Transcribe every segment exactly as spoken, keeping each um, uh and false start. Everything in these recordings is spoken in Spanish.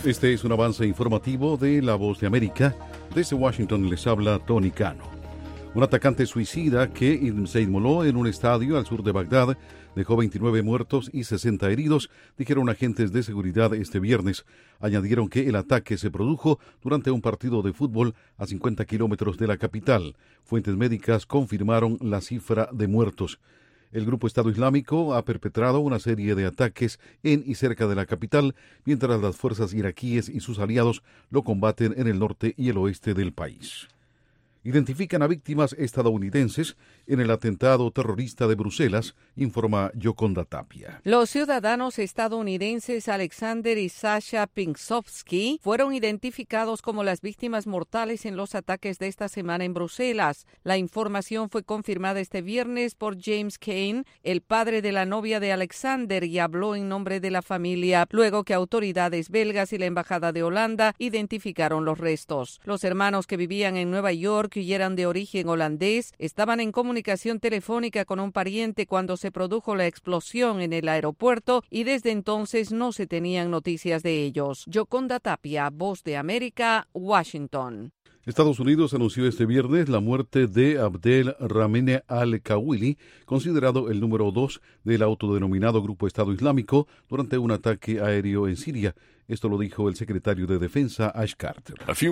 Este es un avance informativo de La Voz de América. Desde Washington les habla Tony Cano. Un atacante suicida que se inmoló en un estadio al sur de Bagdad dejó veintinueve muertos y sesenta heridos, dijeron agentes de seguridad este viernes. Añadieron que el ataque se produjo durante un partido de fútbol a cincuenta kilómetros de la capital. Fuentes médicas confirmaron la cifra de muertos. El grupo Estado Islámico ha perpetrado una serie de ataques en y cerca de la capital, mientras las fuerzas iraquíes y sus aliados lo combaten en el norte y el oeste del país. Identifican a víctimas estadounidenses en el atentado terrorista de Bruselas, informa Yoconda Tapia. Los ciudadanos estadounidenses Alexander y Sasha Pinksovsky fueron identificados como las víctimas mortales en los ataques de esta semana en Bruselas. La información fue confirmada este viernes por James Kane, el padre de la novia de Alexander, y habló en nombre de la familia, luego que autoridades belgas y la Embajada de Holanda identificaron los restos. Los hermanos que vivían en Nueva York y eran de origen holandés, estaban en comunicación telefónica con un pariente cuando se produjo la explosión en el aeropuerto y desde entonces no se tenían noticias de ellos. Yoconda Tapia, Voz de América, Washington. Estados Unidos anunció este viernes la muerte de Abdel Rahman al-Kawili, considerado el número dos del autodenominado Grupo Estado Islámico, durante un ataque aéreo en Siria. Esto lo dijo el secretario de Defensa, Ash Carter. Hace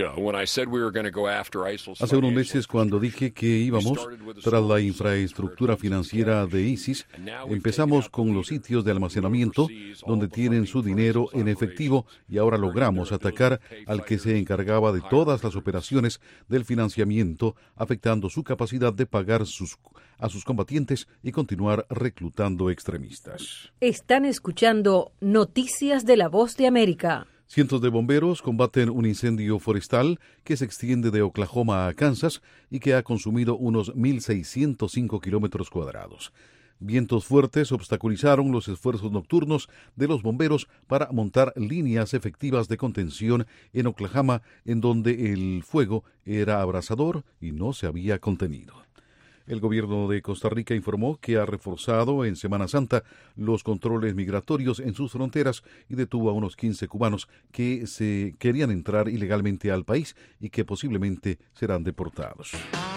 unos meses, cuando dije que íbamos tras la infraestructura financiera de ISIS, empezamos con los sitios de almacenamiento donde tienen su dinero en efectivo y ahora logramos atacar al que se encargaba de todas las operaciones del financiamiento, afectando su capacidad de pagar sus, a sus combatientes y continuar reclutando extremistas. Están escuchando Noticias de la Voz de América. Cientos de bomberos combaten un incendio forestal que se extiende de Oklahoma a Kansas y que ha consumido unos mil seiscientos cinco kilómetros cuadrados. Vientos fuertes obstaculizaron los esfuerzos nocturnos de los bomberos para montar líneas efectivas de contención en Oklahoma, en donde el fuego era abrasador y no se había contenido. El gobierno de Costa Rica informó que ha reforzado en Semana Santa los controles migratorios en sus fronteras y detuvo a unos quince cubanos que se querían entrar ilegalmente al país y que posiblemente serán deportados.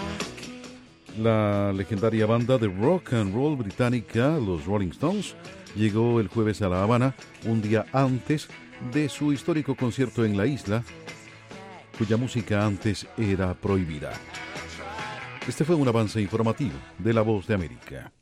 La legendaria banda de rock and roll británica, los Rolling Stones, llegó el jueves a La Habana, un día antes de su histórico concierto en la isla, cuya música antes era prohibida. Este fue un avance informativo de La Voz de América.